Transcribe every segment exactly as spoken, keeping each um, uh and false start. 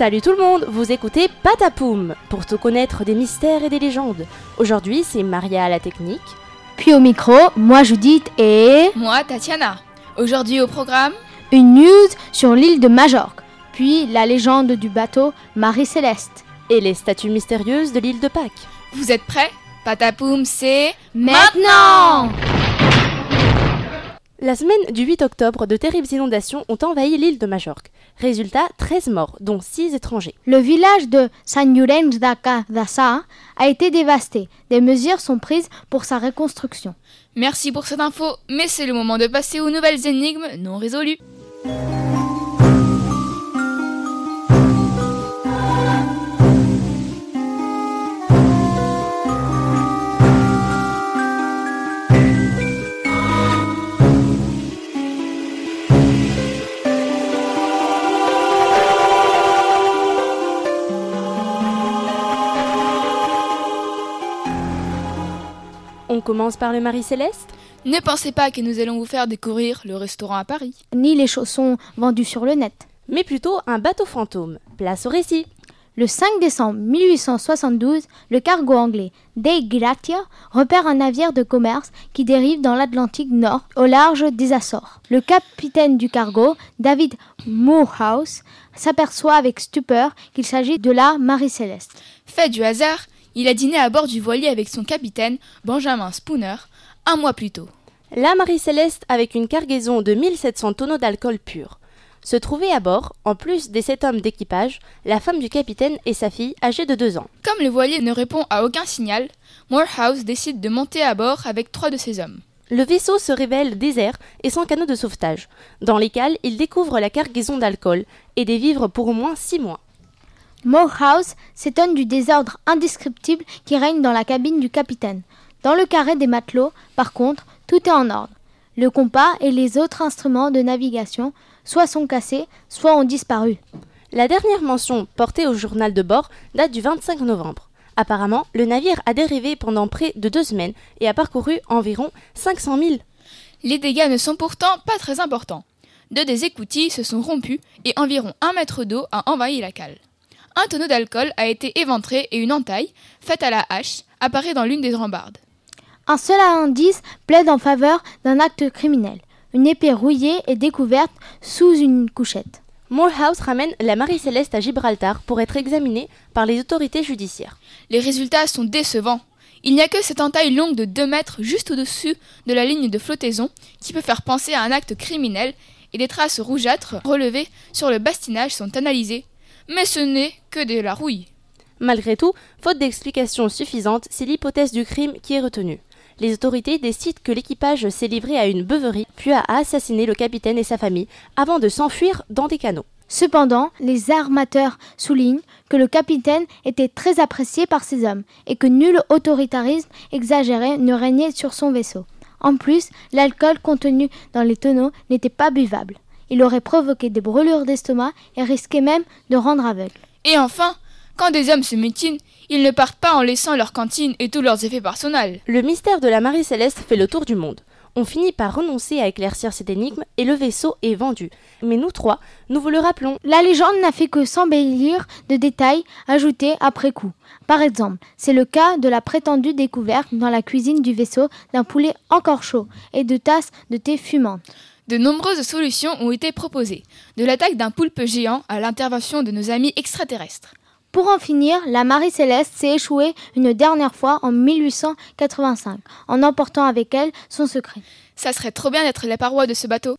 Salut tout le monde, vous écoutez Patapoum pour tout connaître des mystères et des légendes. Aujourd'hui, c'est Maria à la technique. Puis au micro, moi Judith et... moi Tatiana. Aujourd'hui au programme... une news sur l'île de Majorque, puis la légende du bateau Marie-Céleste. Et les statues mystérieuses de l'île de Pâques. Vous êtes prêts? Patapoum, c'est... Maintenant! La semaine du huit octobre, de terribles inondations ont envahi l'île de Majorque. Résultat, treize morts, dont six étrangers. Le village de San Llorenç de Cardassar a été dévasté. Des mesures sont prises pour sa reconstruction. Merci pour cette info, mais c'est le moment de passer aux nouvelles énigmes non résolues. On commence par le Marie-Céleste. Ne pensez pas que nous allons vous faire découvrir le restaurant à Paris. Ni les chaussons vendus sur le net. Mais plutôt un bateau fantôme. Place au récit. Le cinq décembre mille huit cent soixante-douze, le cargo anglais Dei Gratia repère un navire de commerce qui dérive dans l'Atlantique Nord au large des Açores. Le capitaine du cargo, David Moorhouse, s'aperçoit avec stupeur qu'il s'agit de la Marie-Céleste. Fait du hasard, il a dîné à bord du voilier avec son capitaine, Benjamin Spooner, un mois plus tôt. La Marie-Céleste, avec une cargaison de mille sept cents tonneaux d'alcool pur. Se trouvait à bord, en plus des sept hommes d'équipage, la femme du capitaine et sa fille âgée de deux ans. Comme le voilier ne répond à aucun signal, Moorhouse décide de monter à bord avec trois de ses hommes. Le vaisseau se révèle désert et sans canot de sauvetage, dans lesquels il découvre la cargaison d'alcool et des vivres pour au moins six mois. Moorhouse s'étonne du désordre indescriptible qui règne dans la cabine du capitaine. Dans le carré des matelots, par contre, tout est en ordre. Le compas et les autres instruments de navigation soit sont cassés, soit ont disparu. La dernière mention portée au journal de bord date du vingt-cinq novembre. Apparemment, le navire a dérivé pendant près de deux semaines et a parcouru environ cinq cent milles. Les dégâts ne sont pourtant pas très importants. Deux des écoutilles se sont rompues et environ un mètre d'eau a envahi la cale. Un tonneau d'alcool a été éventré et une entaille, faite à la hache, apparaît dans l'une des rambardes. Un seul indice plaide en faveur d'un acte criminel. Une épée rouillée est découverte sous une couchette. Moorhouse ramène la Marie-Céleste à Gibraltar pour être examinée par les autorités judiciaires. Les résultats sont décevants. Il n'y a que cette entaille longue de deux mètres juste au-dessus de la ligne de flottaison qui peut faire penser à un acte criminel et des traces rougeâtres relevées sur le bastinage sont analysées. Mais ce n'est que de la rouille. Malgré tout, faute d'explications suffisantes, c'est l'hypothèse du crime qui est retenue. Les autorités décident que l'équipage s'est livré à une beuverie, puis a assassiné le capitaine et sa famille, avant de s'enfuir dans des canots. Cependant, les armateurs soulignent que le capitaine était très apprécié par ses hommes et que nul autoritarisme exagéré ne régnait sur son vaisseau. En plus, l'alcool contenu dans les tonneaux n'était pas buvable. Il aurait provoqué des brûlures d'estomac et risquait même de rendre aveugle. Et enfin, quand des hommes se mutinent, ils ne partent pas en laissant leur cantine et tous leurs effets personnels. Le mystère de la Marie-Céleste fait le tour du monde. On finit par renoncer à éclaircir cette énigme et le vaisseau est vendu. Mais nous trois, nous vous le rappelons. La légende n'a fait que s'embellir de détails ajoutés après coup. Par exemple, c'est le cas de la prétendue découverte dans la cuisine du vaisseau d'un poulet encore chaud et de tasses de thé fumantes. De nombreuses solutions ont été proposées, de l'attaque d'un poulpe géant à l'intervention de nos amis extraterrestres. Pour en finir, la Marie-Céleste s'est échouée une dernière fois en mille huit cent quatre-vingt-cinq, en emportant avec elle son secret. Ça serait trop bien d'être les parois de ce bateau.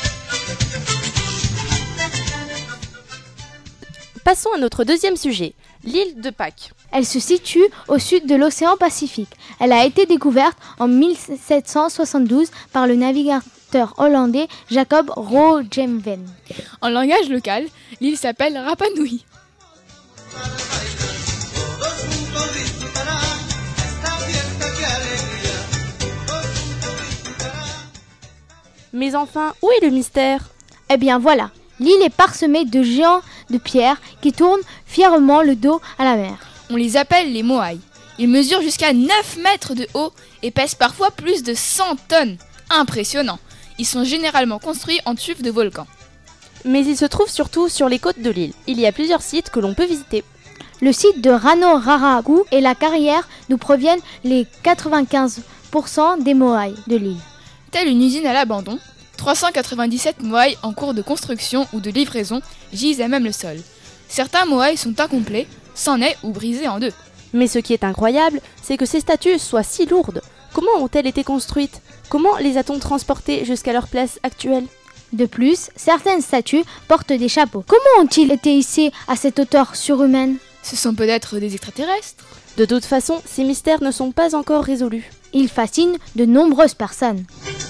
Passons à notre deuxième sujet, L'île de Pâques. Elle se situe au sud de l'océan Pacifique. Elle a été découverte en mille sept cent soixante-douze par le navigateur hollandais Jacob Roggeveen. En langage local, l'île s'appelle Rapa Nui. Mais enfin, où est le mystère ? Eh bien voilà, l'île est parsemée de géants de pierre qui tournent fièrement le dos à la mer. On les appelle les moai. Ils mesurent jusqu'à neuf mètres de haut et pèsent parfois plus de cent tonnes. Impressionnant. Ils sont généralement construits en tubes de volcans. Mais ils se trouvent surtout sur les côtes de l'île. Il y a plusieurs sites que l'on peut visiter. Le site de Ranoraragu et la carrière d'où proviennent les quatre-vingt-quinze pour cent des moai de l'île. Telle une usine à l'abandon, trois cent quatre-vingt-dix-sept moai en cours de construction ou de livraison gisent à même le sol. Certains moai sont incomplets, sans nez ou brisés en deux. Mais ce qui est incroyable, c'est que ces statues soient si lourdes. Comment ont-elles été construites ? Comment les a-t-on transportées jusqu'à leur place actuelle ? De plus, certaines statues portent des chapeaux. Comment ont-ils été hissés à cette hauteur surhumaine ? Ce sont peut-être des extraterrestres ? De toute façon, ces mystères ne sont pas encore résolus. Ils fascinent de nombreuses personnes.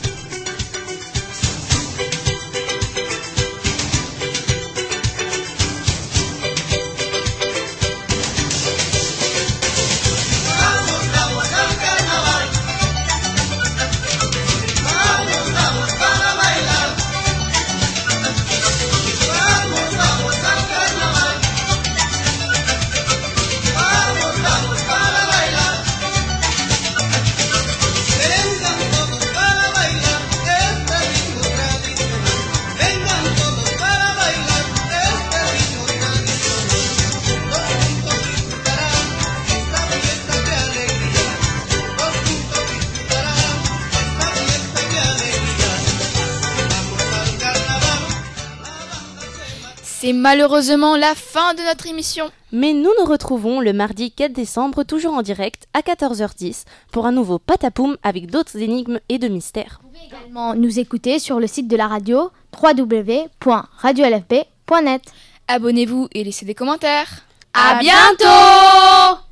C'est malheureusement la fin de notre émission. Mais nous nous retrouvons le mardi quatre décembre, toujours en direct, à quatorze heures dix, pour un nouveau Patapoum avec d'autres énigmes et de mystères. Vous pouvez également nous écouter sur le site de la radio w w w point radio l f b point net. Abonnez-vous et laissez des commentaires. À bientôt!